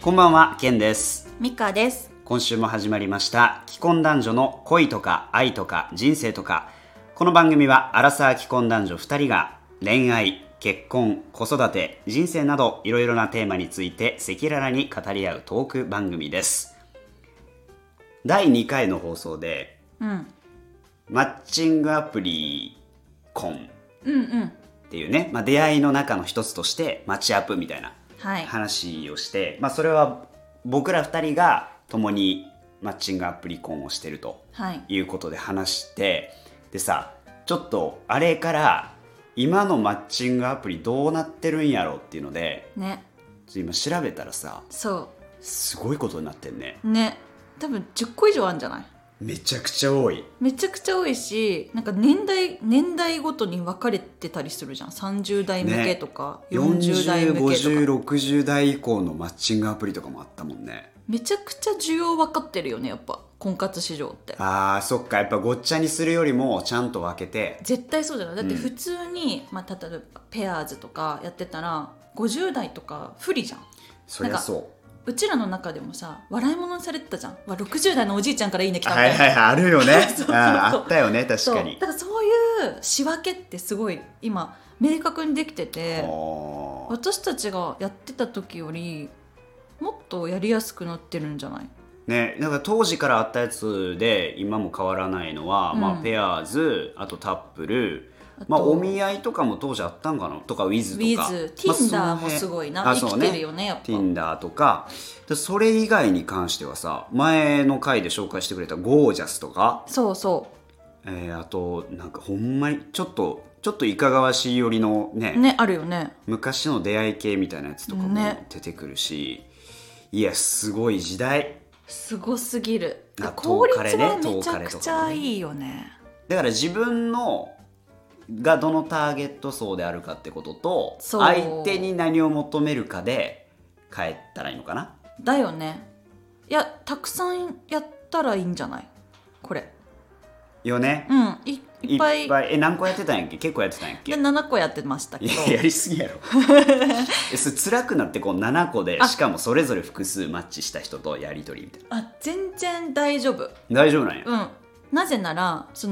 こんばんは、ケンです。 ミカです。 今週も始まりました既婚男女の恋とか愛とか人生とか。この番組はアラサー既婚男女2人が恋愛、結婚、子育て、人生などいろいろなテーマについて赤裸々に語り合うトーク番組です。第2回の放送で、マッチングアプリ婚っていうね、出会いの中の一つとしてマッチアップみたいな話をして、それは僕ら2人が共にマッチングアプリ婚をしてるということで話して、でさ、ちょっとあれから今のマッチングアプリどうなってるんやろっていうので、今調べたらさ、すごいことになってんね。 多分10個以上あるんじゃない？ めちゃくちゃ多い。 めちゃくちゃ多いし、なんか年代ごとに分かれてたりするじゃん。30代向けとか、40代向けとか、 40、50代以降のマッチングアプリとかもあったもんね。 めちゃくちゃ需要分かってるよね、やっぱ婚活市場って。 そっか、やっぱごっちゃにするよりもちゃんと分けて。 絶対そうじゃない。だって普通に、例えばペアーズとかやってたら50代とか不利じゃん。 そりゃそう。 うちらの中でもさ、笑い物にされてたじゃん。60代のおじいちゃんからいいね来たみたいな。あるよね。 そうあったよね、確かに。 だからそういう仕分けってすごい今明確にできてて、私たちがやってた時よりもっとやりやすくなってるんじゃないね。だから当時からあったやつで今も変わらないのは、ペアーズ、あとタップル、お見合いとかも当時あったんかなとか、ウィズとか、 Tinder もすごいな、生きてるよね、やっぱ Tinder とか。それ以外に関してはさ、前の回で紹介してくれたゴージャスとか、あとなんかほんまにちょっといかがわしいよりのねあるよね、 昔の出会い系みたいなやつとかも出てくるし、いやすごい時代、 すごすぎる。効率はめちゃくちゃいいよね。 だから自分のがどのターゲット層であるかってことと、相手に何を求めるかで変えたらいいのかな。 だよね。いや、たくさんやったらいいんじゃない、これよね。 いっぱい。 何個やってたんやっけ？結構やってたんやっけ？ で7個やってましたけど。 やりすぎやろ。それ辛くなって、こう7個でしかもそれぞれ複数マッチした人とやり取りみたいな。 全然大丈夫。 大丈夫なんや。 なぜならつ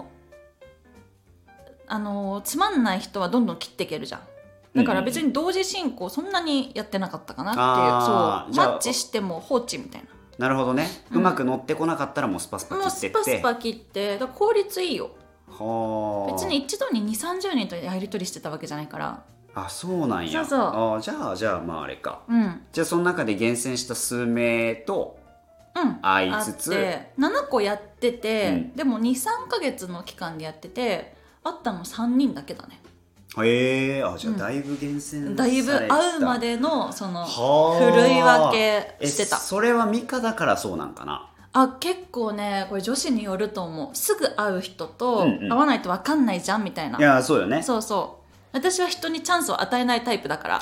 まんない人はどんどん切っていけるじゃん。だから別に同時進行そんなにやってなかったかなっていう。そう、マッチしても放置みたいな。 なるほどね。うまく乗ってこなかったらもうスパスパ切ってって、 もうスパスパ切って、だから効率いいよ。別に一度に2、30人とやり取りしてたわけじゃないから。 そうなんや。じゃああれか。じゃあその中で厳選した数名と会いつつ、 7個やってて、でも 2,3 ヶ月の期間でやってて、会ったの3人だけだね。 じゃあだいぶ厳選されてた。 だいぶ会うまでのそのふるい分けしてた。 それはミカだからそうなんかな。 結構ね、これ女子によると思う。すぐ会う人と会わないと分かんないじゃんみたいな。 いや、そうよね。 私は人にチャンスを与えないタイプだから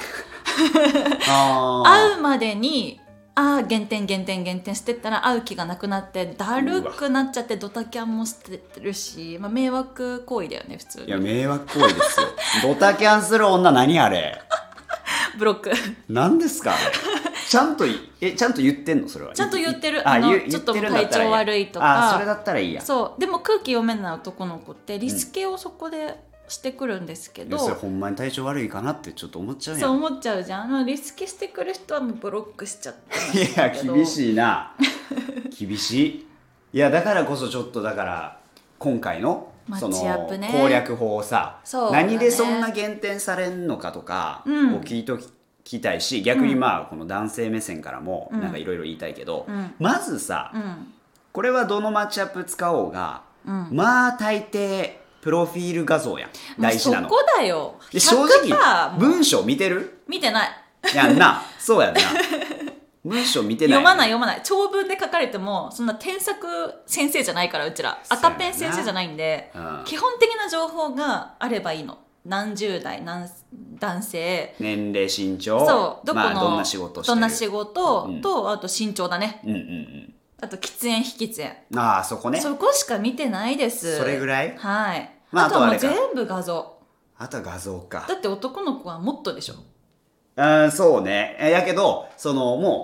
会うまでに減点してったら会う気がなくなってだるくなっちゃって、ドタキャンもしてるし、迷惑行為だよね普通に。 いや迷惑行為ですよ。ドタキャンする女何あれ。 ブロック。 何ですかあれ。ちゃんと言ってんのそれは。 ちゃんと言ってる。ちょっと言ってるんだ体調悪いとか。 それだったらいいや。 でも空気読めない男の子ってリスケをそこでしてくるんですけど、 それほんまに体調悪いかなってちょっと思っちゃうやん。 そう思っちゃうじゃん。リスケしてくる人はもうブロックしちゃって。 いや厳しいな。厳しい。いやだからこそちょっとだから今回のその攻略法をさ、何でそんな減点されんのかとかを聞いときたいし、逆にこの男性目線からもなんかいろいろ言いたいけど、まずさ、これはどのマッチアップ使おうが、大抵プロフィール画像やん。大事なの。 そこだよ。 正直文章見てる？ 見てない。 やんな。そうやんな。文章見てない。 読まない。長文で書かれてもそんな添削先生じゃないから、うちら赤ペン先生じゃないんで、基本的な情報があればいいの。何十代男性、 年齢、身長、 どこの、 どんな仕事してる、 どんな仕事と、あと身長だね。あと喫煙非喫煙。 そこね。 そこしか見てないです。 それぐらい。 はい。あとはもう全部画像。 あとは画像か。 だって男の子はもっとでしょ。 そうね。やけどもう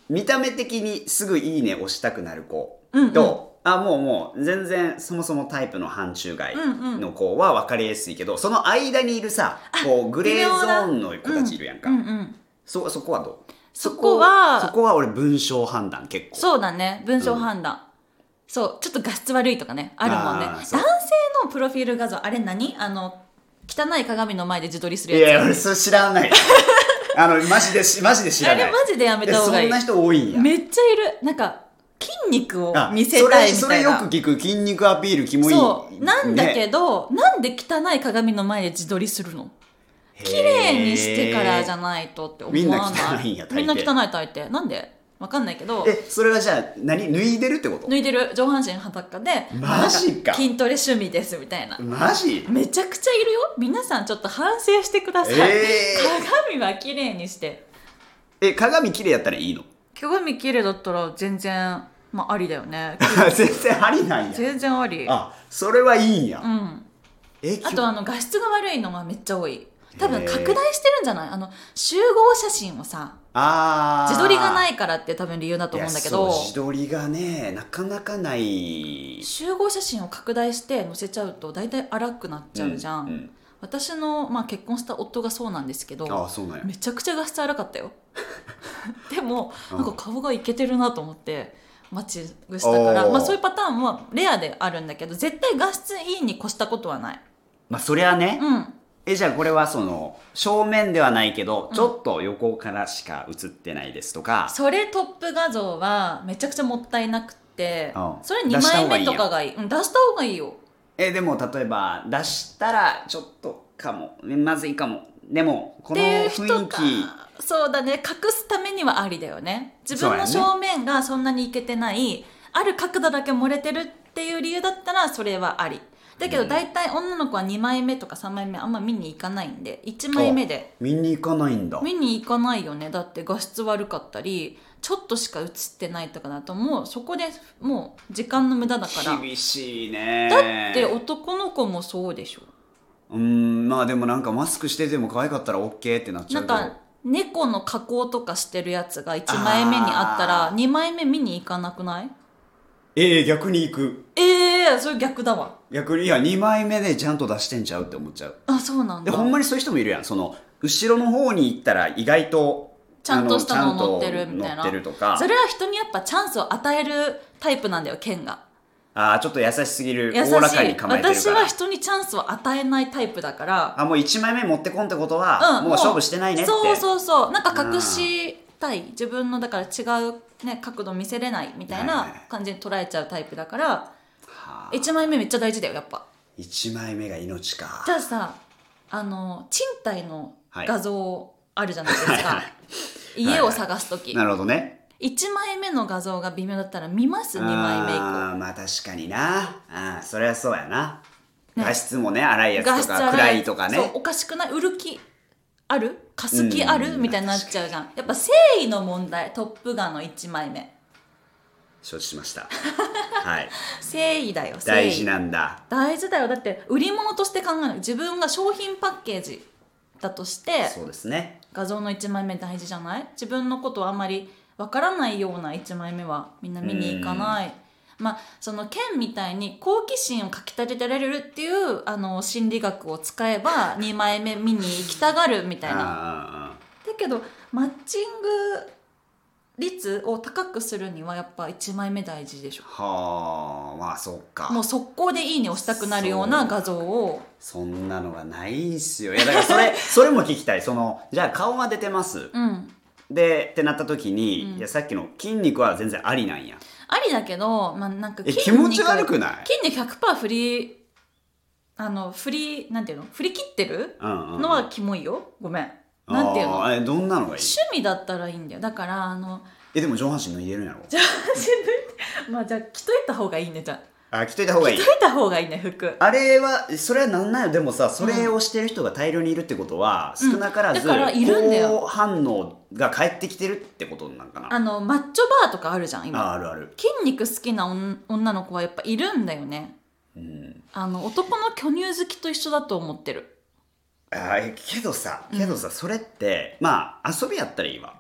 見た目的にすぐいいね押したくなる子と、 うんうん、 もう全然そもそもタイプの範疇外の子は分かりやすいけど、その間にいるさ、こうグレーゾーンの子たちいるやんか、そこはどう？そこは俺文章判断結構。 そうだね、文章判断、そうちょっと画質悪いとかねあるもんね。男性のプロフィール画像あれ何？汚い鏡の前で自撮りするやつ。 いや俺それ知らないマジで知らない。 あれマジでやめた方がいい。 そんな人多いんや。 めっちゃいる。なんか筋肉を見せたいみたいな。 それよく聞く。筋肉アピールキモい。 そうなんだけど、なんで汚い鏡の前で自撮りするの？綺麗にしてからじゃないとって思わない？ みんな汚いんや。 みんな汚い大抵。なんで？わかんないけど。 それはじゃあ脱いでるってこと？ 脱いでる。上半身裸で、 マジか。 筋トレ趣味ですみたいな。 マジ？ めちゃくちゃいるよ。皆さんちょっと反省してください。鏡は綺麗にして。 鏡綺麗やったらいいの？ 鏡綺麗だったら全然ありだよね。 全然ありなんや。 全然あり。 それはいいんや。 あと画質が悪いのがめっちゃ多い。多分拡大してるんじゃない？集合写真をさ、自撮りがないからって多分理由だと思うんだけど、 自撮りがねなかなかない。 集合写真を拡大して載せちゃうと大体荒くなっちゃうじゃん、私の、結婚した夫がそうなんですけど、 そうなんや。 めちゃくちゃ画質荒かったよでもなんか顔がイケてるなと思ってマッチしたから、そういうパターンはレアであるんだけど、絶対画質いいに越したことはない。 そりゃね、じゃあこれは正面ではないけど、ちょっと横からしか映ってないですとか、 それトップ画像はめちゃくちゃもったいなくて、それ2枚目とかがいい。出した方がいいよ。 でも例えば出したらちょっとかもまずいかも、でもこの雰囲気、 そうだね、隠すためにはありだよね。自分の正面がそんなにいけてない、ある角度だけ漏れてるっていう理由だったらそれはありだけど、大体女の子は2枚目とか3枚目あんま見に行かないんで、1枚目で見に行かないんだ。 見に行かないよね。だって画質悪かったりちょっとしか映ってないとかだと、もうそこでもう時間の無駄だから。 厳しいね。 だって男の子もそうでしょ。 でもなんかマスクしてても可愛かったら OK ってなっちゃうけど、 なんか猫の加工とかしてるやつが1枚目にあったら2枚目見に行かなくない？ 逆に行く。 それ逆だわ。 逆に2枚目でちゃんと出してんちゃうって思っちゃう。 そうなんだ。 でほんまにそういう人もいるやん。後ろの方に行ったら意外とちゃんとしたの乗ってるみたいな。 乗ってるとか。 それは人にやっぱチャンスを与えるタイプなんだよ、ケンが。 ちょっと優しすぎる。おおらかに構えてるから。 私は人にチャンスを与えないタイプだから。 もう1枚目持ってこんってことは、もう勝負してないねって。 そうなんか隠したい、自分のだから違う、角度見せれないみたいな感じに捉えちゃうタイプだから、1枚目めっちゃ大事だよやっぱ。 1枚目が命か。 じゃあさ、賃貸の画像あるじゃないですか、家を探すとき。 なるほどね。 1枚目の画像が微妙だったら見ます？2枚目以降。 確かにな。そりゃそうやな。画質もね、荒いやつとか暗いとかね。 そう、おかしくない？売る気ある？貸す気ある？みたいになっちゃうじゃん。やっぱ誠意の問題。トップガンの1枚目。 承知しましたはい。 誠意だよ。 大事なんだ。 大事だよ。だって売り物として考える。自分が商品パッケージだとして、 そうですね。 画像の1枚目大事じゃない？自分のことはあんまりわからないような1枚目はみんな見に行かない。そのケンみたいに好奇心をかき立ててられるっていう心理学を使えば2枚目見に行きたがるみたいな。だけどマッチング率を高くするにはやっぱ1枚目大事でしょ。 そうか。 もう速攻でいいね押したくなるような画像を。 そんなのがないんすよ。いやだからそれも聞きたい。じゃあ顔は出てます。でってなった時に、いやさっきの筋肉は全然ありなんや。 ありだけど、なんか気持ち悪くない？ 筋肉 100% なんていうの？振り切ってるのはキモいよ。ごめん。なんていうの？ どんなのがいい？ 趣味だったらいいんだよ。だからでも上半身脱いでるんやろ？ 上半身脱いでじゃあ着といた方がいいね。じゃあ着といた方がいい。 着といた方がいいね、服。 それはなんなんよ。でもさ、それをしてる人が大量にいるってことは、少なからずだからいるんだよ。 好反応が返ってきてるってことなんかな。 マッチョバーとかあるじゃん今。 あるある。 筋肉好きな女の子はやっぱいるんだよね。男の巨乳好きと一緒だと思ってる。 けどさ、それって遊びやったらいいわ。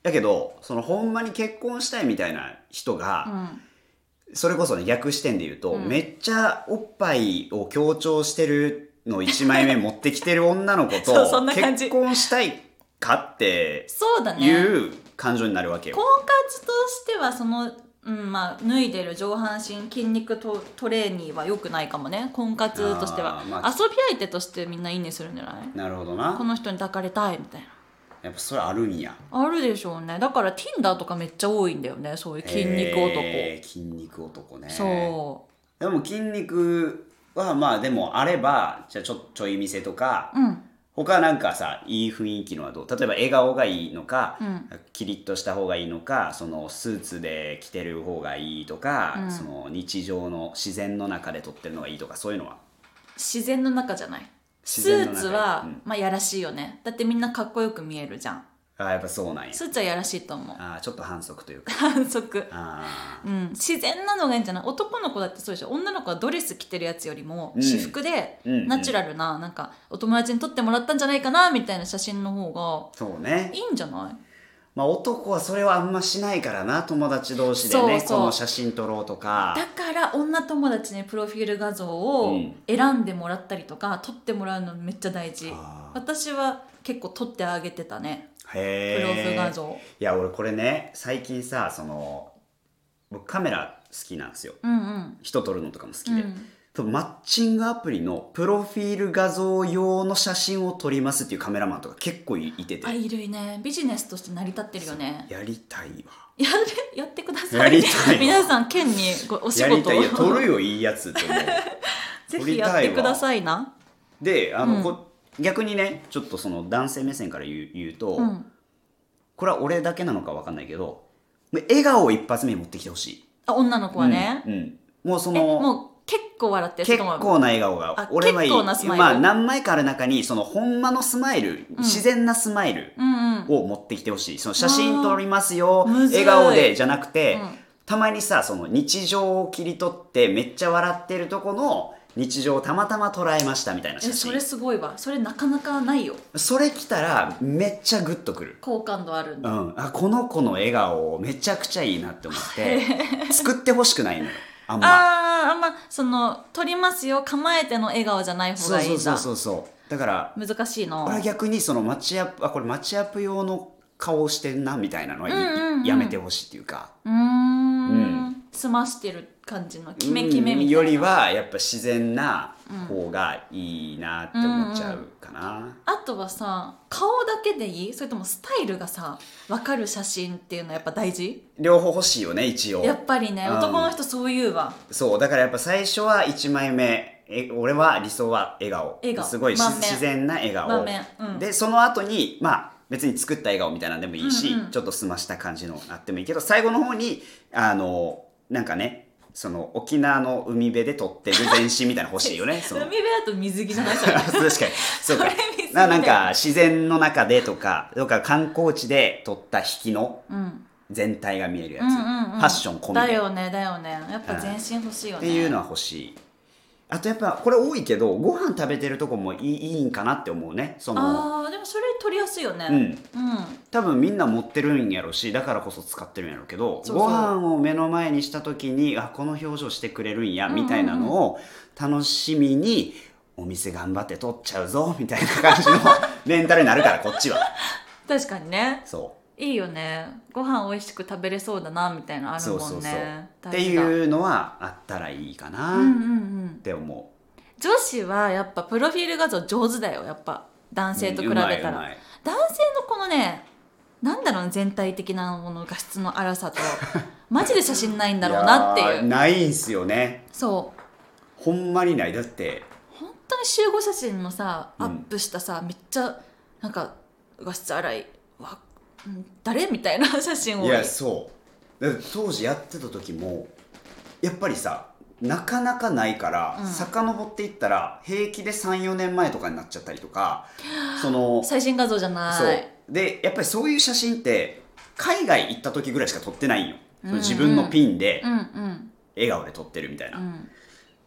だけどそのほんまに結婚したいみたいな人が、それこそね逆視点で言うと、めっちゃおっぱいを強調してるの1枚目持ってきてる女の子そうとそんな感じ結婚したいかってそうだねいう感情になるわけよ。 婚活としてはその、まあ、脱いでる上半身筋肉トレーニーは良くないかもね。婚活としては、遊び相手としてみんないいねするんじゃない？ なるほどな。 この人に抱かれたいみたいな。 やっぱそれあるんや。 あるでしょうね。だから Tinder とかめっちゃ多いんだよね、そういう筋肉男。 筋肉男ね。 そうでも筋肉はまあでもあればじゃあちょい見せとか、他なんかさいい雰囲気のはどう？例えば笑顔がいいのか、キリッとした方がいいのか、そのスーツで着てる方がいいとか、その日常の自然の中で撮ってるのがいいとか、そういうのは自然の中じゃない。スーツは、まあやらしいよね。だってみんなかっこよく見えるじゃん。 やっぱそうなんや。 スーツはやらしいと思う。 ちょっと反則というか反則。自然なのがいいんじゃない？男の子だってそうでしょ。女の子はドレス着てるやつよりも、私服でナチュラルな、なんかお友達に撮ってもらったんじゃないかなみたいな写真の方がそうね、 いいんじゃない？ まあ男はそれはあんましないからな、友達同士でね、この写真撮ろうとか。 だから女友達にプロフィール画像を選んでもらったりとか、撮ってもらうのめっちゃ大事。私は結構撮ってあげてたね、プロフ画像。 いや俺これね最近さ、その僕カメラ好きなんですよ、人撮るのとかも好きで、マッチングアプリのプロフィール画像用の写真を撮りますっていうカメラマンとか結構いてて、 いるね。ビジネスとして成り立ってるよね。 やりたいわ。 やってください。 やりたいわ。 皆さん県にお仕事をやりたい。撮るよいいやつって思うぜひやってくださいな。 で逆にねちょっとその男性目線から言うと、これは俺だけなのか分かんないけど、笑顔を一発目に持ってきてほしい。 女の子はね、 もうそのもう結構笑ってる。 結構な笑顔が俺はいい。 結構なスマイル、 まあ何枚かある中にそのほんまのスマイル、自然なスマイルを持ってきてほしい。その写真撮りますよ笑顔でじゃなくて、たまにさその日常を切り取ってめっちゃ笑ってるとこの日常をたまたま捉えましたみたいな写真。 それすごいわ。それなかなかないよ。 それ来たらめっちゃグッとくる。 好感度あるんだ。 この子の笑顔めちゃくちゃいいなって思って作ってほしくないのよ。あんまその撮りますよ構えての笑顔じゃない方がいいんだ。 そうだから難しいな。 俺は逆にそのマッチアップこれマッチアップ用の顔してんなみたいなのはやめてほしいっていうか、 済ましてる感じのキメキメみたいなよりはやっぱ自然な方がいいなって思っちゃうかな。 あとはさ顔だけでいい？それともスタイルがさ分かる写真っていうのはやっぱ大事？ 両方欲しいよね一応。 やっぱりね、男の人そう言うわ。 そうだからやっぱ最初は1枚目俺は理想は笑顔すごい自然な笑顔、でその後にまあ別に作った笑顔みたいなのでもいいし、ちょっと澄ました感じのあってもいいけど、最後の方になんかねその沖縄の海辺で撮ってる全身みたいなの欲しいよね海辺だと水着じゃない？それ確かにそうかなんか自然の中でとか観光地で撮った引きの全体が見えるやつ、ファッション込みでだよねやっぱ全身欲しいよね、 っていうのは欲しい。あとやっぱこれ多いけどご飯食べてるとこもいいんかなって思うね。 でもそれ取りやすいよね。 多分みんな持ってるんやろしだからこそ使ってるんやろうけど、ご飯を目の前にした時にこの表情してくれるんやみたいなのを楽しみにお店頑張って取っちゃうぞみたいな感じのメンタルになるからこっちは確かにね。 そういいよね。ご飯美味しく食べれそうだなみたいなのあるもんね。 っていうのはあったらいいかなって思う。 女子はやっぱプロフィール画像上手だよ。やっぱ男性と比べたら、男性のこのねなんだろうね、全体的なもの画質の荒さとマジで写真ないんだろうなっていうないんすよね。 そうほんまにない。だって本当に集合写真のさアップしたさ、めっちゃなんか画質荒い誰みたいな写真を。 いやそうだから当時やってた時もやっぱりさなかなかないから、遡っていったら平気で 3,4 年前とかになっちゃったりとか、その最新画像じゃない。 そうでやっぱりそういう写真って海外行った時ぐらいしか撮ってないんよ、その自分のピンで笑顔で撮ってるみたいな、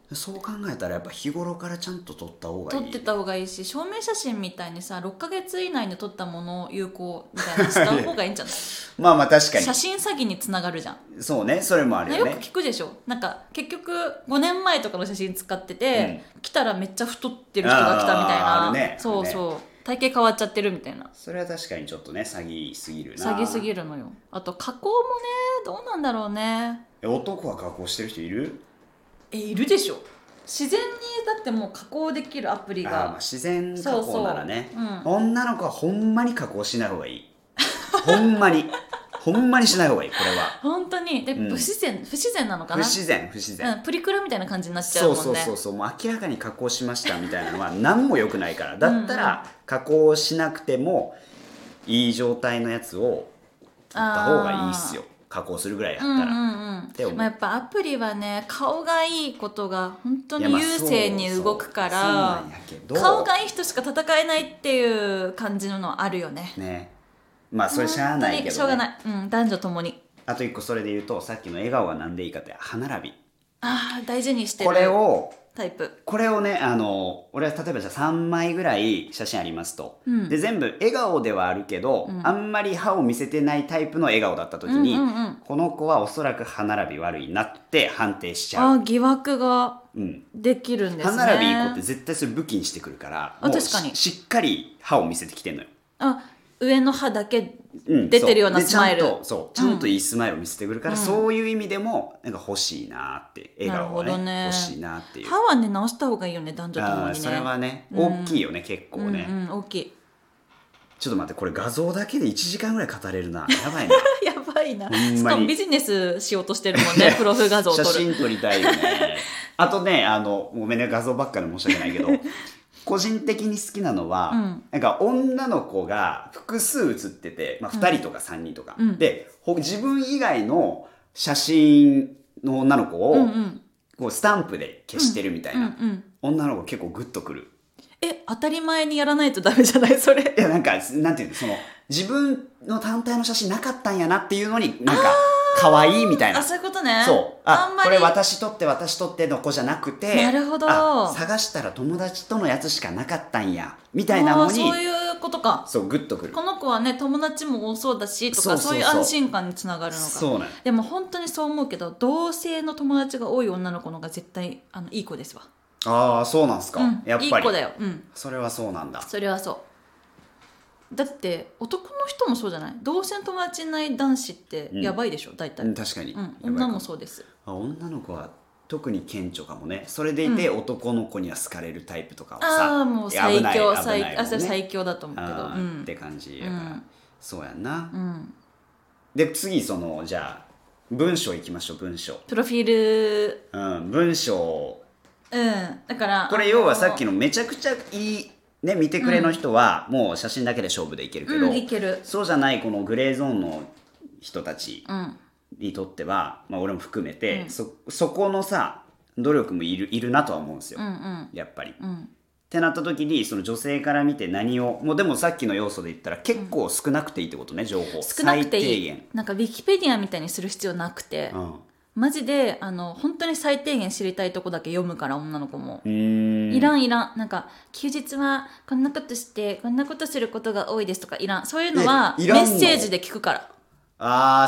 そう考えたらやっぱ日頃からちゃんと撮った方がいい。 撮ってた方がいいし、証明写真みたいにさ6ヶ月以内に撮ったものを有効みたいなした方がいいんじゃないまあまあ確かに写真詐欺につながるじゃん。 そうね、それもあるよね。 よく聞くでしょ、なんか結局5年前とかの写真使ってて、来たらめっちゃ太ってる人が来たみたいな、 あるね、 そうそう、体型変わっちゃってるみたいな。 それは確かにちょっとね詐欺すぎるな。 詐欺すぎるのよ。あと加工もね、どうなんだろうね。 男は加工してる人いる？ いるでしょ。自然にだってもう加工できるアプリが。 まあ自然加工ならね。 そうそう、 女の子はほんまに加工しない方がいい。ほんまにほんまにしない方がいい、これは。 本当にで、不自然なのかな。 不自然、 プリクラみたいな感じになっちゃうもんね。 そうもう明らかに加工しましたみたいなのは何も良くないから。だったら加工しなくてもいい状態のやつを撮った方がいいっすよ、加工するぐらいやったら、 まあ、やっぱアプリはね、顔がいいことが本当に優勢に動くから、顔がいい人しか戦えないっていう感じのはあるよね。 まあそれしゃあないけどね。 しょうがない、男女ともに。 あと一個それで言うと、さっきの笑顔はなんでいいかって歯並び。 大事にしてるタイプ。 これをね、俺は例えばじゃあ3枚ぐらい写真ありますと、で全部笑顔ではあるけど、あんまり歯を見せてないタイプの笑顔だった時に、この子はおそらく歯並び悪いなって判定しちゃう。 疑惑ができるんですね。 歯並びいい子って絶対それ武器にしてくるから、もう確かにしっかり歯を見せてきてんのよ。 上の歯だけ出てるようなスマイル、 ちゃんといいスマイルを見せてくるから、そういう意味でもなんか欲しいなって、笑顔はね、欲しいなっていう。 歯はね直した方がいいよね、男女ともにね。 それはね、大きいよね、結構ね、 大きい。 ちょっと待って、これ画像だけで1時間ぐらい語れるな。やばいなやばいな。しかもビジネスしようとしてるもんねプロフ画像を撮る。 写真撮りたいよねあとね、ごめんね、画像ばっかで申し訳ないけど個人的に好きなのは、なんか女の子が複数写ってて、2人とか3人とか、で自分以外の写真の女の子を、こうスタンプで消してるみたいな、女の子結構グッとくる。 当たり前にやらないとダメじゃない、それ。 いや、なんていうの、自分の単体の写真なかったんやなっていうのに、なんか可愛いみたいな。 そういうことね。 そう。これ私撮っての子じゃなくて、 なるほど。 探したら友達とのやつしかなかったんやみたいなのに、 そういうことか。 そうグッとくる。 この子はね、友達も多そうだしとか、そういう安心感につながるのか。 そうなん。 でも本当にそう思うけど、同性の友達が多い女の子の方が絶対いい子ですわ。 そうなんすか、やっぱりいい子だよ。 それはそうなんだ。 それはそう。だって男の人もそうじゃない？同性の友達いない男子ってやばいでしょ、大体。 確かに、 女もそうです。 女の子は特に顕著かもね。それでいて、男の子には好かれるタイプとかはさ、 もう最強、 最強だと思うけど、 って感じやから、そうやんな、で次じゃあ文章いきましょう。文章プロフィール、 文章、 だからこれ要はさっきのめちゃくちゃいいね、見てくれの人はもう写真だけで勝負でいけるけど、 いける。 そうじゃないこのグレーゾーンの人たちにとっては、俺も含めて、そこのさ努力もいるなとは思うんですよ、やっぱり、ってなった時に、その女性から見て何をもうでもさっきの要素で言ったら結構少なくていいってことね、情報少なくていい。 最低限なんかウィキペディアみたいにする必要なくて、マジで本当に最低限知りたいとこだけ読むから、女の子もいらん。なんか休日はこんなことしてこんなことすることが多いですとかいらん。そういうのはメッセージで聞くから。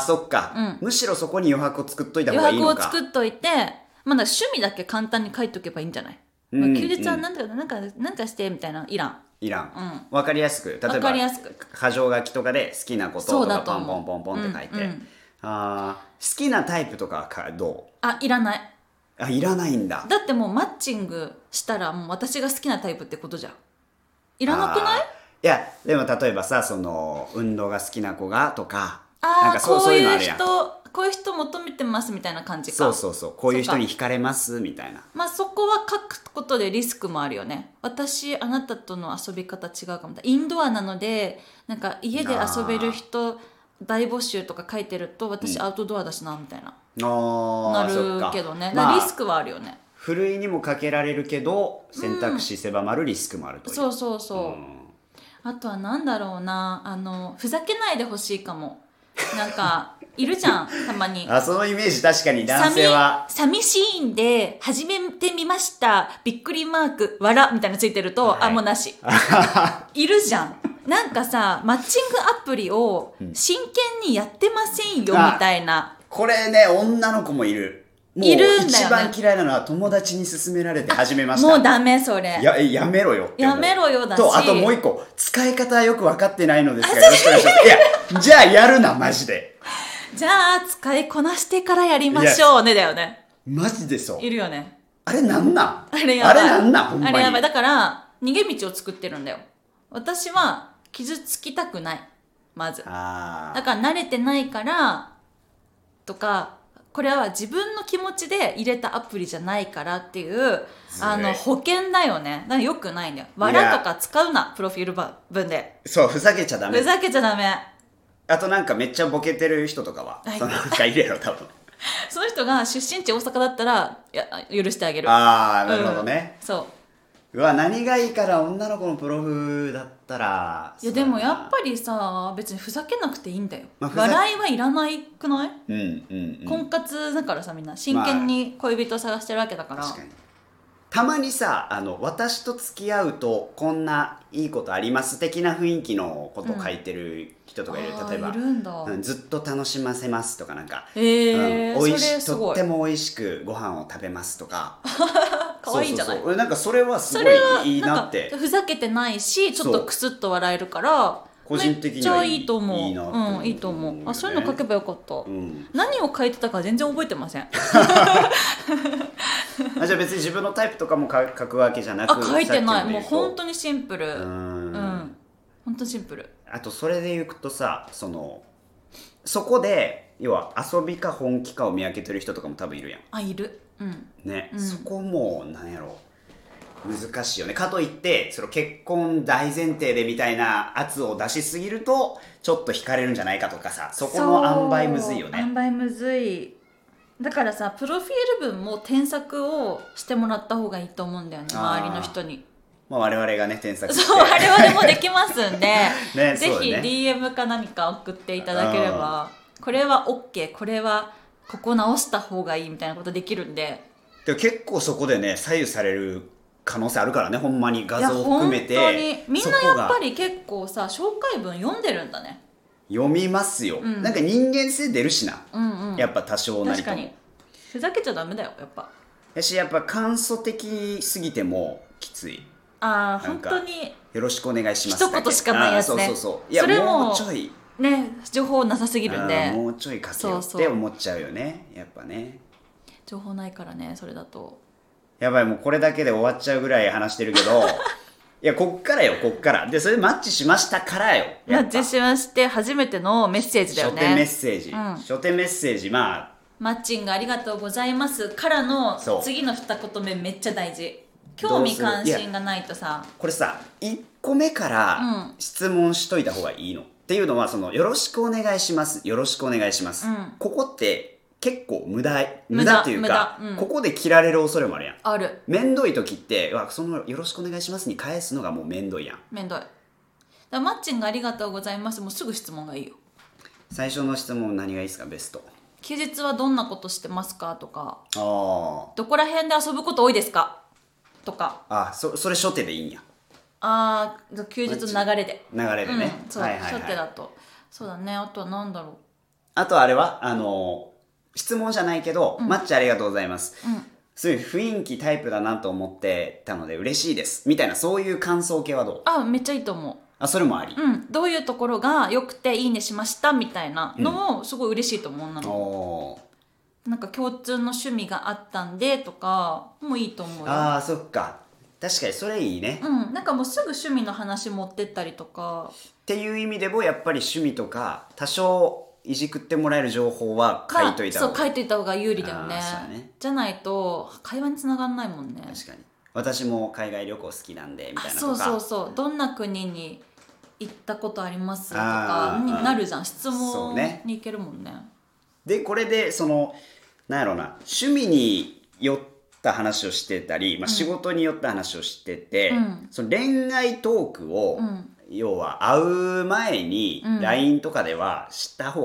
そっか、むしろそこに余白を作っといた方がいいのか。 余白を作っといて、まだ趣味だけ簡単に書いとけばいいんじゃない？休日はなんかしてみたいな、いらん。 分かりやすく、例えば箇条書きとかで好きなこととかポンポンポンポンって書いて、好きなタイプとかどう？ いらない。 いらないんだ。 だってもうマッチングしたらもう私が好きなタイプってことじゃん。いらなくない？ いやでも例えばさ、運動が好きな子がとか、 なんかそういう人、こういう人求めてますみたいな感じか。 そうこういう人に惹かれますみたいな。 そこは書くことでリスクもあるよね。私あなたとの遊び方違うかも。インドアなので、なんか家で遊べる人大募集とか書いてると、私アウトドアだしなみたいな、なるけどね。リスクはあるよね。 ふるいにもかけられるけど、選択肢狭まるリスクもあるという。 そう、あとはなんだろうな、ふざけないでほしいかも。なんかいるじゃんたまに。 あ、そのイメージ確かに男性は寂しいんで始めてみました、びっくりマーク笑みたいなのついてると、 はい、 あ、もうなしいるじゃん。なんかさ、マッチングアプリを真剣にやってませんよみたいな、 これね、女の子もいる。もういるんだよね。 一番嫌いなのは友達に勧められて始めました。 もうダメそれ。 やめろよ。 やめろよだし。 と、あともう一個、使い方よく分かってないのですが、よろしくお願いします。いや、じゃあやるな、マジで。 じゃあ、使いこなしてからやりましょうね、だよね。 マジでそう。 いるよね。 あれなんなんあれやばい。 あれなんなんほんまに。 あれやばい。だから、逃げ道を作ってるんだよ。私は、傷つきたくない。まず。だから慣れてないから、とか、これは自分の気持ちで入れたアプリじゃないからっていう、保険だよね。だからよくないんだよ。笑とか使うな、プロフィール文で。 そう、ふざけちゃダメ。 ふざけちゃダメ。 あとなんかめっちゃボケてる人とかは、そのなんかいるやろ、多分。 その人が出身地大阪だったら、許してあげる。 ああ、なるほどね。 そう。 うわ、何がいいから女の子のプロフだったら。 いやでもやっぱりさ、別にふざけなくていいんだよ、笑いはいらないくない？婚活だからさ、みんな真剣に恋人を探してるわけだから、 確かに。たまにさ、私と付き合うとこんないいことあります的な雰囲気のことを書いてる人とかいる、例えばいるんだ、 ずっと楽しませますとか、なんか、 それすごい、 とっても美味しくご飯を食べますとか可愛いんじゃない？ そうなんかそれはすごいいいなって。 ふざけてないし、ちょっとクスッと笑えるから個人的にはいいと思う。 いいなって思う、 いいと思う。あ、そういうの書けばよかった、何を書いてたか全然覚えてませんあ、じゃあ別に自分のタイプとかも書くわけじゃなく、 書いてない。もう本当にシンプル。本当にシンプル。 あとそれでいくとさ、そこで要は遊びか本気かを見分けてる人とかも多分いるやん。 あ、いる。 ね、そこもなんやろ、難しいよね。かといってその結婚大前提でみたいな圧を出しすぎるとちょっと惹かれるんじゃないかとかさ、そこの塩梅むずいよね。 塩梅むずい。だからさ、プロフィール文も添削をしてもらった方がいいと思うんだよね、周りの人に。 まあ、我々がね添削して、 そう、我々もできますんで、 ね、 ぜひ DM か何か送っていただければ、これは OK、 これはここ直した方がいいみたいなことできるんで。 でも結構そこでね左右される可能性あるからね、ほんまに画像を含めて。 本当にみんなやっぱり結構さ、紹介文読んでるんだね。 読みますよ、なんか人間性出るしな、やっぱ多少なりとも。 確かにふざけちゃダメだよ、やっぱ。 やっぱ簡素的すぎてもきつい。 本当によろしくお願いします一言しかないやつね。 いや、 それももうちょいね、情報なさすぎるんで、 もうちょいかけようって思っちゃうよね、やっぱね。 情報ないからね、それだと。 やばい、もうこれだけで終わっちゃうぐらい話してるけどいや、こっからよ、こっからで、それでマッチしましたからよ。 マッチしまして、初めてのメッセージだよね。 初手メッセージ、初手メッセージ。まあ、 マッチングありがとうございますからの次の二言目めっちゃ大事。興味関心がないとさ、 これさ、1個目から質問しといた方がいいの、っていうのは、よろしくお願いします、よろしくお願いします、ここって結構無駄っていうか、ここで切られる恐れもあるやん。 ある。 めんどい時って、よろしくお願いしますに返すのがもうめんどいやん。 めんどい。だマッチングありがとうございます、もうすぐ質問がいいよ。 最初の質問何がいいですか、ベスト。 休日はどんなことしてますかとか、 どこら辺で遊ぶこと多いですかとか。 それ初手でいいんや。 休日の流れでね、 そう、初手だと。そうだね。あとはなんだろう。 あとあれは質問じゃないけど、マッチありがとうございます、そういう雰囲気タイプだなと思ってたので嬉しいですみたいな、そういう感想系はどう？ めっちゃいいと思う。 それもあり。 どういうところが良くていいねしましたみたいなのもすごい嬉しいと思う。女の子、なんか共通の趣味があったんでとかもいいと思うよ。 そっか、確かにそれいいね。 なんかもうすぐ趣味の話持ってったりとかっていう意味でも、やっぱり趣味とか多少いじくってもらえる情報は書いといた方が、 そう、書いといた方が有利だよね。 そうね。 じゃないと会話につながんないもんね。 確かに。私も海外旅行好きなんでみたいなとか、 そうどんな国に行ったことありますとかになるじゃん。質問に行けるもんね。 でこれでなんやろうな、趣味によった話をしてたり、仕事によった話をしてて、その恋愛トークを、要は会う前に LINE とかでは知った方がいい。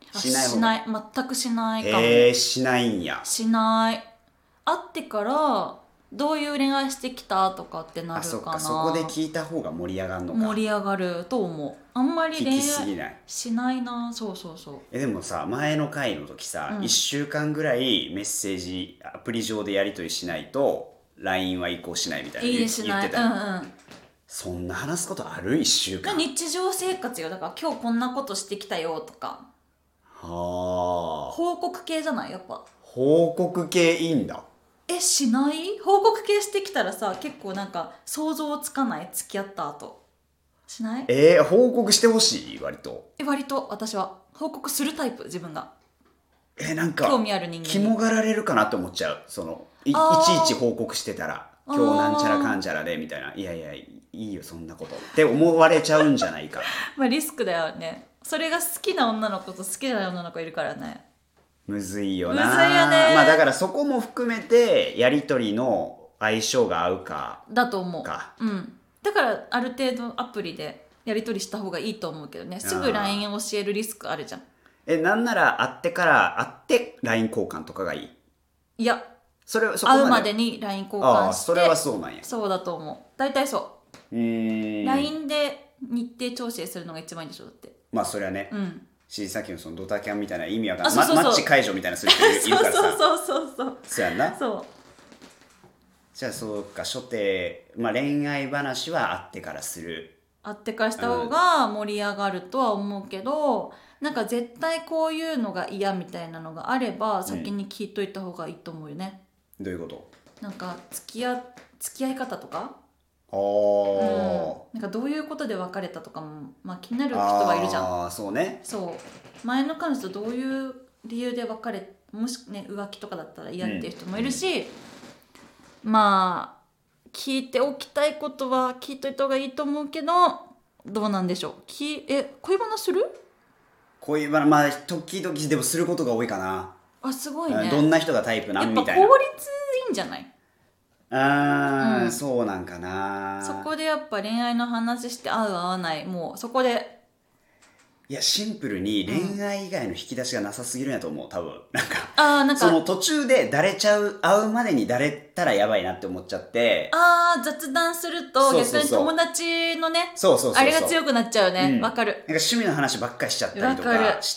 しない方がしない全くしないかもね。 しないんや。 しない。会ってからどういう恋愛してきたとかってなるかな。 そっか、そこで聞いた方が盛り上がるのか。 盛り上がると思う。あんまり恋聞きすぎ愛ない。 しないな。そうそうそう。 でもさ、前の回の時さ、1週間ぐらいメッセージアプリ上でやり取りしないと LINE は移行しないみたいなしない。 言ってたよ。そんな話すことある？ 1 週間。 日常生活よ。だから今日こんなことしてきたよとか。 はあ。 報告系じゃない？やっぱ報告系いいんだ。 しない？報告系してきたらさ、結構なんか想像つかない？付き合った後しない？ 報告してほしい？割と割と私は報告するタイプ。自分がなんか興味ある人間に肝がられるかなって思っちゃう。いちいち報告してたら今日なんちゃらかんちゃらでみたいな、いやいやいいよそんなことって思われちゃうんじゃないかまあリスクだよね。それが好きな女の子と好きじゃない女の子いるからね。 むずいよな。 むずいよね。 まあだからそこも含めてやり取りの相性が合うかだと思う。 か。 だからある程度アプリでやり取りした方がいいと思うけどね。すぐ LINE 教えるリスクあるじゃん。 なんなら会って LINE 交換とかがいい？ いや、 そこ会うまでに LINE 交換して。 それはそうなんや。 そうだと思う。大体そう。LINE で日程調整するのが一番いいでしょ。だってまあそれはね、さっきのそのドタキャンみたいな意味わかんない。 そうそうそうマッチ解除みたいなする人いるからさ。そうやんな。 そう。 じゃあそうか、初手、恋愛話は会ってからする。 会ってからした方が盛り上がるとは思うけど、なんか絶対こういうのが嫌みたいなのがあれば先に聞いといた方がいいと思うよね。 どういうこと？ なんか付き合い方とか、なんかどういうことで別れたとかも、気になる人はいるじゃん。 そうね。 そう前の彼女とどういう理由で別れ、もしね浮気とかだったら嫌っていう人もいるし、聞いておきたいことは聞いといた方がいいと思うけど、どうなんでしょう。恋バナする？ 恋バナ時々でもすることが多いかな。 すごいね。 どんな人がタイプなんみたいな。 やっぱ効率いいんじゃない？ そうなんかな。 そこでやっぱ恋愛の話して合う合わない、もうそこで。 いやシンプルに恋愛以外の引き出しがなさすぎるんやと思う。多分なんかその途中でだれちゃう、会うまでにだれたらやばいなって思っちゃって、 雑談すると逆に友達のね、あれが強くなっちゃうね。わかる。 なんか趣味の話ばっかりしちゃったりとかして、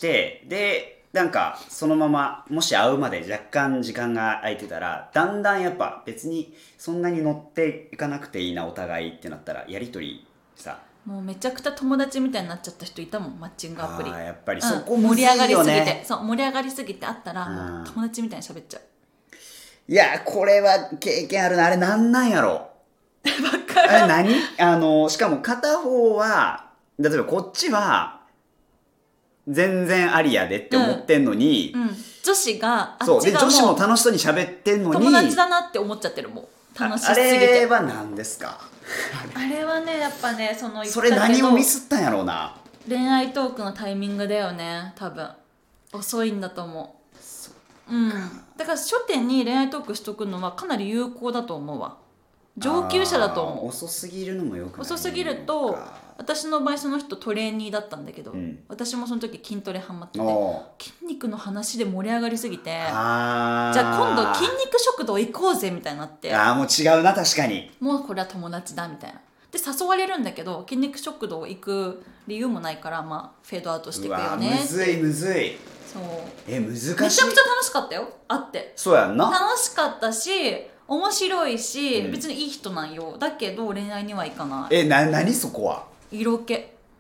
でなんかそのままもし会うまで若干時間が空いてたら、だんだんやっぱ別にそんなに乗っていかなくていいなお互いってなったら、やりとりさ、 もうめちゃくちゃ友達みたいになっちゃった人いたもん、マッチングアプリ。 やっぱりそこむずいよね。 盛り上がりすぎてあったらもう友達みたいに喋っちゃう。 いやこれは経験あるな。あれなんやろ分かる。 あれ何？しかも片方は例えばこっちは全然ありやでって思ってんのに、 女子がで女子も楽しそうに喋ってんのに友達だなって思っちゃってるもん。楽しすぎて。 あれは何ですか？ あれはね、やっぱね、 それ何をミスったんやろうな。 恋愛トークのタイミングだよね。多分遅いんだと思う。だから初手に恋愛トークしとくのはかなり有効だと思うわ。上級者だと思う。 遅すぎるのもよくない。 遅すぎると、私の場合その人トレーニーだったんだけど、私もその時筋トレハマってて、筋肉の話で盛り上がりすぎて、じゃあ今度筋肉食堂行こうぜみたいになって、 もう違うな。確かにもうこれは友達だみたいなで誘われるんだけど、筋肉食堂行く理由もないから、フェードアウトしていくよね。 むずいむずい。 そう難しい。 めちゃくちゃ楽しかったよ、会って。 そうやんな。 楽しかったし面白いし、別にいい人なんよ。だけど恋愛にはいかない。 何そこは？ 色気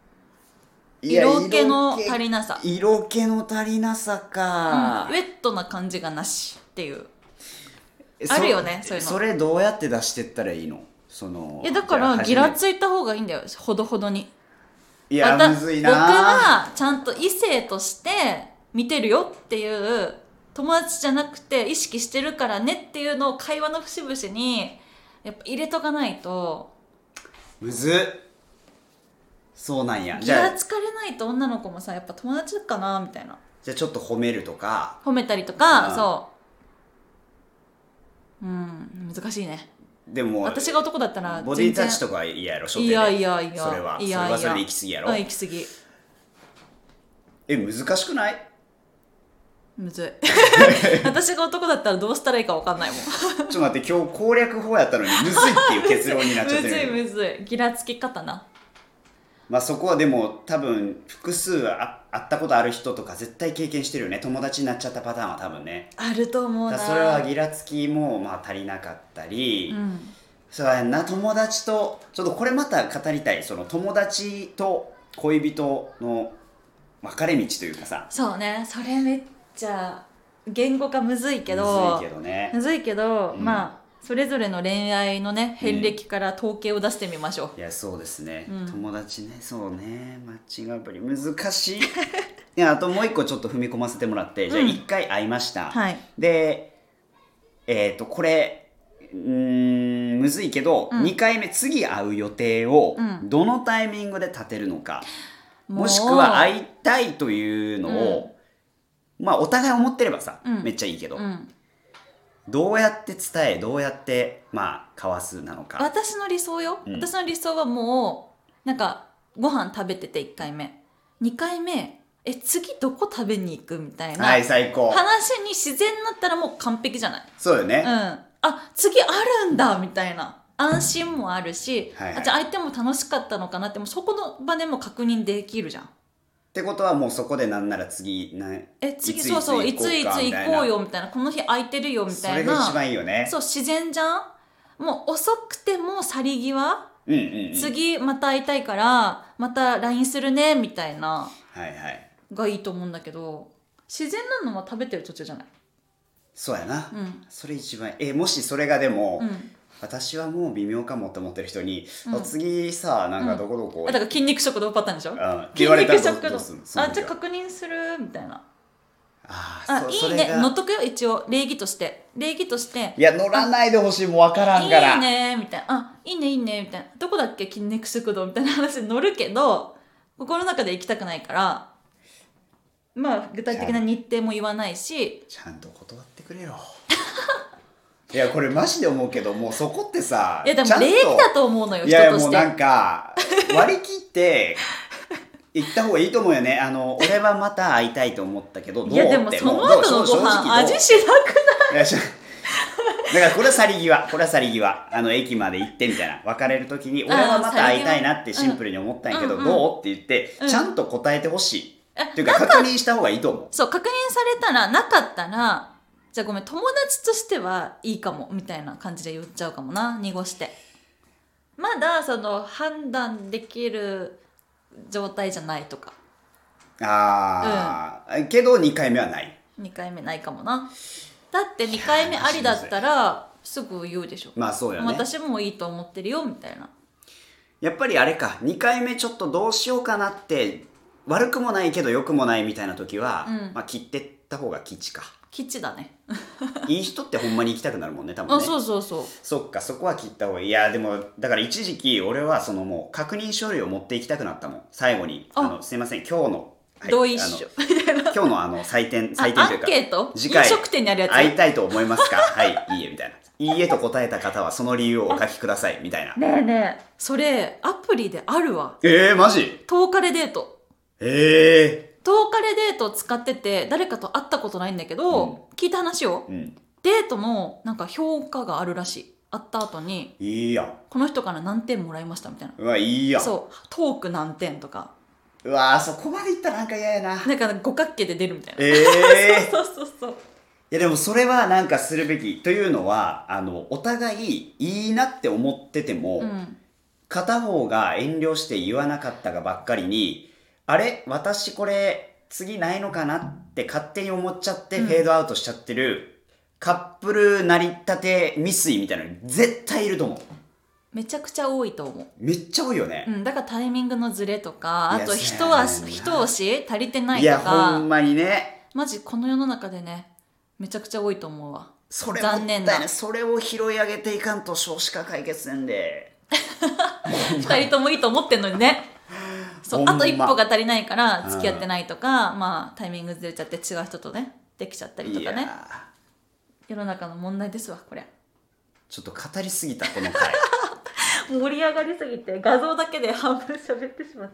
の足りなさ。 色気の足りなさか、 ウェットな感じがなしっていう。あるよね、そういうの。 それどうやって出してったらいいの？ だからギラついた方がいいんだよ、ほどほどに。 いやむずいな。 僕はちゃんと異性として見てるよっていう、友達じゃなくて意識してるからねっていうのを会話の節々にやっぱ入れとかないと。 むずっ。そうなんや。 ギラつかれないと女の子もさ、やっぱ友達かなみたいな。 じゃあちょっと褒めるとか、 褒めたりとか、難しいね。 でも私が男だったらボディタッチとかは嫌やろ、初手で。 いやそれはそれで行き過ぎやろ。 行き過ぎ。 難しくない？ むずい私が男だったらどうしたらいいか分かんないもんちょっと待って、今日攻略法やったのにむずいっていう結論になっちゃってるむずいギラつき方な。 まあそこはでも多分複数会ったことある人とか絶対経験してるよね。友達になっちゃったパターンは多分ねあると思うな。 それはギラつきもまあ足りなかったり、そうやな、友達とちょっとこれまた語りたい、その友達と恋人の分かれ道というかさ。 そうね、それめっちゃ言語化むずいけどむずいけど、 まあそれぞれの恋愛のね遍歴から統計を出してみましょう。 いやそうですね、友達ね、そうね、マッチングアプリ難しいいやあともう一個ちょっと踏み込ませてもらって、じゃあ1回会いました、 はい、 でこれむずいけど、2回目次会う予定をどのタイミングで立てるのか、もしくは会いたいというのを、まあお互い思ってればさ、めっちゃいいけど、どうやって伝え、どうやってまあ交わすなのか。 私の理想よ、私の理想はもうなんかご飯食べてて1回目2回目次どこ食べに行くみたいな、 はい、最高。 話に自然になったらもう完璧じゃない。 そうよね、 あ、次あるんだみたいな安心もあるし、 はいはい、 じゃあ相手も楽しかったのかなってもそこの場でも確認できるじゃん。 ってことはもうそこでなんなら次次そうそういついつ行こうよみたいな、この日空いてるよみたいな、 それが一番いいよね。 そう自然じゃん。もう遅くても去り際、次また会いたいからまた LINE するねみたいな、がいいと思うんだけど、自然なのは食べてる途中じゃない。 そうやな、それ一番もしそれがでも、私はもう微妙かもって思ってる人に、次さなんかどこどこ、 だから筋肉食堂パターンでしょ、 言われたらどうするの。じゃあ確認するみたいな。いいね、乗っとくよ一応礼儀として。 いや乗らないでほしい、もう分からんから。 いいねみたいな、いいねみたいな、どこだっけ筋肉食堂みたいな話に乗るけど、心の中で行きたくないから、まあ具体的な日程も言わないし、 ちゃんと断ってくれよいやこれマジで思うけど、もうそこってさ、 いやでも礼儀だと思うのよ、人として。 いやもうなんか割り切って行った方がいいと思うよね。俺はまた会いたいと思ったけど、どうって。 いやでもその後のご飯味しなくない？ だからこれは去り際、駅まで行ってみたいな、別れる時に俺はまた会いたいなってシンプルに思ったんやけど、どうって言って、ちゃんと答えてほしいっていうか確認した方がいいと思う。 そう、確認されたらなかったら、じゃあごめん友達としてはいいかもみたいな感じで言っちゃうかもな、濁して。まだその判断できる状態じゃないとか。 けど2回目はない。 2回目ないかもな。だって2回目ありだったらすぐ言うでしょ。 まあそうよね。 私もいいと思ってるよみたいな。 やっぱりあれか、2回目ちょっとどうしようかなって、悪くもないけど良くもないみたいな時は、まあ切ってった方が吉か。 吉だねいい人ってほんまに行きたくなるもんね、多分ね。 そうそっか、そこは切った方がいい。いやでもだから一時期俺はそのもう確認書類を持っていきたくなったもん、最後に。すいません今日の、 同意書今日の採点というかアンケート、 次回飲食店にあるやつ、 会いたいと思いますかはいいいえみたいな、いいえと答えた方はその理由をお書きくださいみたいな。 ねえねえ、それアプリであるわ。 マジ 10日でデート。10日でデートを使ってて誰かと会ったことないんだけど、聞いた話よ、デートのなんか評価があるらしい。会った後にいいやん、 この人から何点もらいましたみたいな。 うわいいやん。 そうトーク何点とか、 うわそこまでいったらなんか嫌やな。 なんか五角形で出るみたいな。そういやでもそれはなんかするべきというのは、お互いいいなって思ってても、片方が遠慮して言わなかったがばっかりに、あれ私これ次ないのかなって勝手に思っちゃってフェードアウトしちゃってる、カップル成り立て未遂みたいなの絶対いると思う。 めちゃくちゃ多いと思う。 めっちゃ多いよね、 だからタイミングのズレとか、あと一押し足りてないとか、 いやほんまにね、 マジこの世の中でねめちゃくちゃ多いと思うわ。 それ残念な、それを拾い上げていかんと少子化解決せんで 2人ともいいと思ってんのにねそうあと一歩が足りないから付き合ってないとか、まあタイミングずれちゃって違う人とねできちゃったりとかね、世の中の問題ですわこれ。 ちょっと語りすぎたこの回盛り上がりすぎて画像だけで半分喋ってしまった。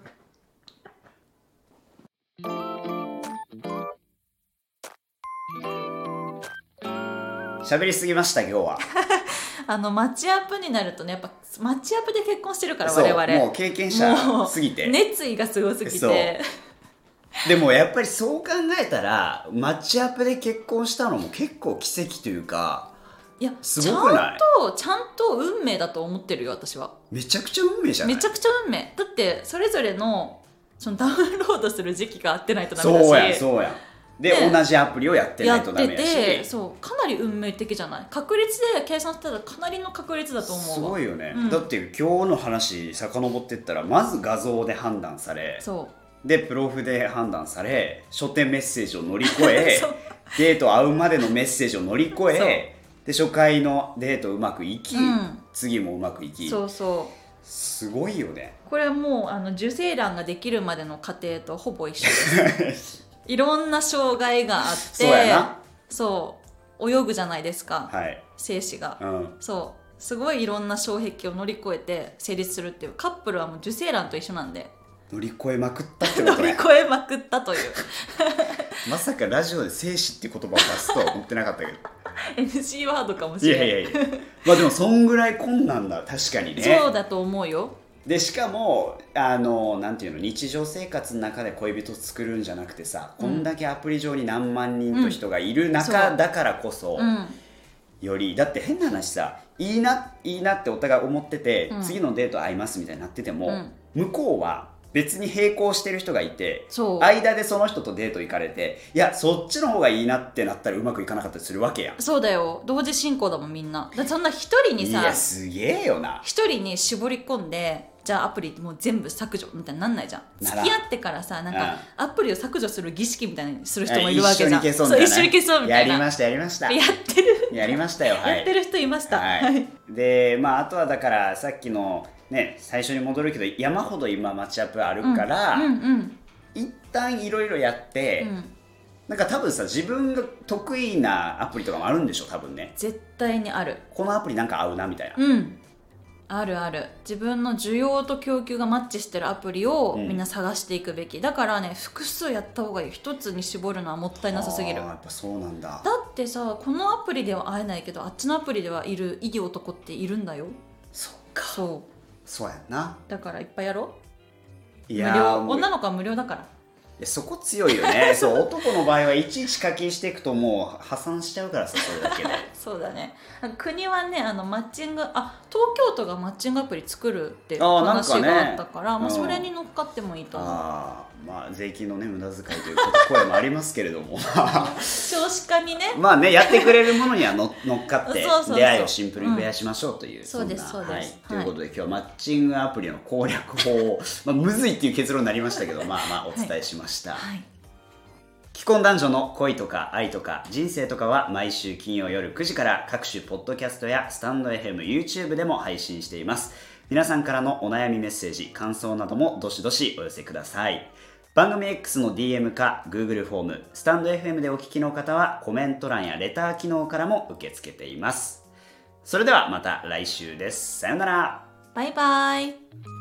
喋りすぎました今日は。 マッチアップになるとね、やっぱマッチアップで結婚してるからそう我々 もう経験者すぎて熱意がすごすぎそうてでもやっぱりそう考えたらマッチアップで結婚したのも結構奇跡というか、 いやすごくない？ ちゃんと運命だと思ってるよ私は。 めちゃくちゃ運命じゃない？ めちゃくちゃ運命だって、それぞれのそのダウンロードする時期が合ってないとダメだし、 そうやで、ね、同じアプリをやってないとダメやし、 やってて、そうかなり運命的じゃない？確率で計算したらかなりの確率だと思うわ。 すごいよね、だって今日の話遡ってったらまず画像で判断され、 そうでプロフで判断され、初手メッセージを乗り越えデート会うまでのメッセージを乗り越え、で初回のデートうまくいき、次もうまくいき、すごいよね。 これはもう受精卵ができるまでの過程とほぼ一緒ですいろんな障害があって、 そうやな、 そう泳ぐじゃないですか、 はい、 精子が、そうすごいいろんな障壁を乗り越えて成立するっていう、カップルはもう受精卵と一緒なんで乗り越えまくったってことね。 乗り越えまくったというまさかラジオで精子って言葉を出すとは思ってなかったけど NG ワードかもしれない。 いやまあでもそんぐらい困難だ、確かにね。 そうだと思うよ。 でしかもなんていうの、日常生活の中で恋人作るんじゃなくてさ、こんだけアプリ上に何万人と人がいる中だからこそ、よりだって変な話さ、いいなってお互い思ってて、次のデート会いますみたいになってても、向こうは別に並行してる人がいて、間でその人とデート行かれて、いやそっちの方がいいなってなったらうまくいかなかったりするわけやん。そうだよ、同時進行だもんみんな。だってそんな一人にさ、 いやすげえよな、 一人に絞り込んでじゃあアプリもう全部削除みたいになんないじゃん。付き合ってからさ、なんかアプリを削除する儀式みたいにする人もいるわけじゃん。一緒に消そうみたいな。 やりましたやってるやりましたよ、はい、 やってる人いました、 はい、であとはだからさっきのね、最初に戻るけど山ほど今マッチアップあるから、一旦いろいろやって、なんか多分さ、自分が得意なアプリとかもあるんでしょ多分ね。 絶対にある。 このアプリなんか合うなみたいな。 あるある。自分の需要と供給がマッチしてるアプリをみんな探していくべき、だからね、複数やった方がいい。一つに絞るのはもったいなさすぎる。 やっぱそうなんだ。 だってさ、このアプリでは会えないけどあっちのアプリではいるいい男っているんだよ。 そっか、そうやんな。 だからいっぱいやろう。 いや無料、女の子は無料だから。 いやそこ強いよねそう男の場合はいちいち課金していくともう破産しちゃうからさ、それだけでそうだね。国はね、マッチング東京都がマッチングアプリ作るって話があったから、それに乗っかってもいいと思う。 税金のね無駄遣いという声もありますけれども少子化にねやってくれるものには乗っかって出会いをシンプルに増やしましょうという、 そうですそうです、 ということで今日はマッチングアプリの攻略法をむずいっていう結論になりましたけどお伝えしました、既婚男女の恋とか愛とか人生とかは毎週金曜夜9時から各種ポッドキャストやスタンド FM、YouTube でも配信しています。皆さんからのお悩みメッセージ、感想などもどしどしお寄せください。番組 X の DM か Google フォーム、スタンド FM でお聞きの方はコメント欄やレター機能からも受け付けています。それではまた来週です。さよなら。 バイバイ。